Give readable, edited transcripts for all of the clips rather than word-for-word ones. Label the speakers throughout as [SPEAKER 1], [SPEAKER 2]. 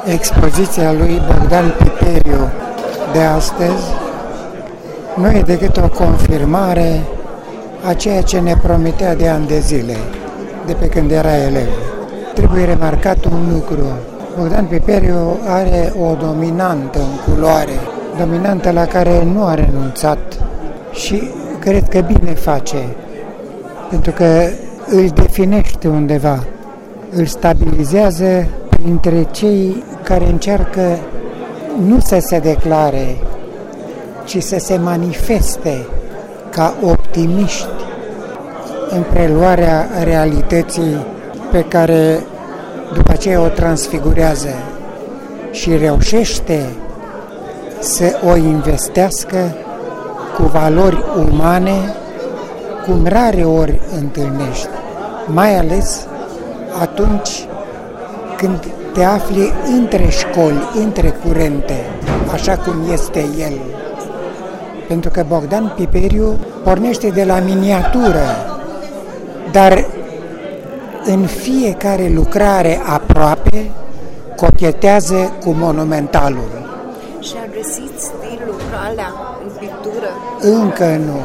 [SPEAKER 1] Expoziția lui Bogdan Piperiu de astăzi nu e decât o confirmare a ceea ce ne promitea de ani de zile, de pe când era elev. Trebuie remarcat un lucru. Bogdan Piperiu are o dominantă în culoare, dominantă la care nu a renunțat și cred că bine face, pentru că îl definește undeva, îl stabilizează printre cei care încearcă nu să se declare, ci să se manifeste ca optimiști în preluarea realității pe care după aceea o transfigurează și reușește să o investească cu valori umane cum rare ori întâlnești, mai ales atunci când te afli între școli, între curente, așa cum este el. Pentru că Bogdan Piperiu pornește de la miniatură, dar în fiecare lucrare aproape cochetează cu monumentalul.
[SPEAKER 2] Și a găsit stilul, calea în pictură?
[SPEAKER 1] Încă nu.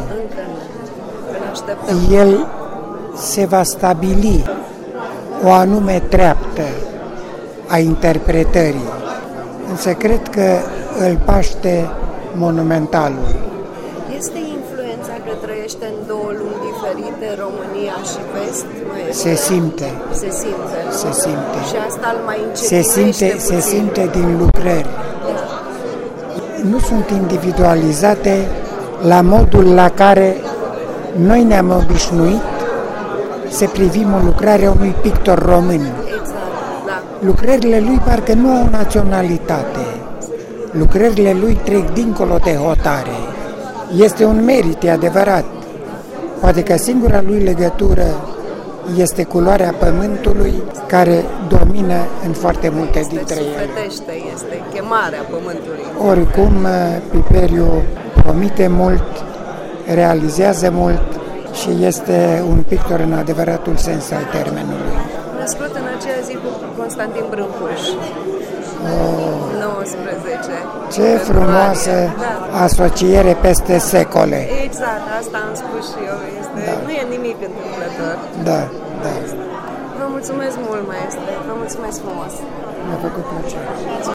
[SPEAKER 1] El se va stabili o anume treaptă a interpretării, însă cred că îl paște monumentalul.
[SPEAKER 2] Este influența că trăiește în două lumi diferite, România și Vest?
[SPEAKER 1] Se simte.
[SPEAKER 2] Se simte.
[SPEAKER 1] Se simte.
[SPEAKER 2] Și asta îl mai încetinește
[SPEAKER 1] se simte din lucrări. Nu sunt individualizate la modul la care noi ne-am obișnuit să privim o lucrare a unui pictor român.
[SPEAKER 2] Exact, da.
[SPEAKER 1] Lucrările lui parcă nu au naționalitate. Lucrările lui trec dincolo de hotare. Este un merit, e adevărat. Poate că singura lui legătură este culoarea pământului care domină în foarte multe dintre ele.
[SPEAKER 2] Este chemarea pământului.
[SPEAKER 1] Oricum, Piperiu promite mult, realizează mult și este un pictor în adevăratul sens al termenului.
[SPEAKER 2] Născut în aceea zi cu Constantin Brâncuș. 19.
[SPEAKER 1] Ce frumoasă asociere peste secole.
[SPEAKER 2] Exact, asta am spus și eu. Nu e nimic întâmplător.
[SPEAKER 1] Da, da.
[SPEAKER 2] Vă mulțumesc mult, maestre. Vă mulțumesc frumos.
[SPEAKER 1] Mi-a făcut plăcere.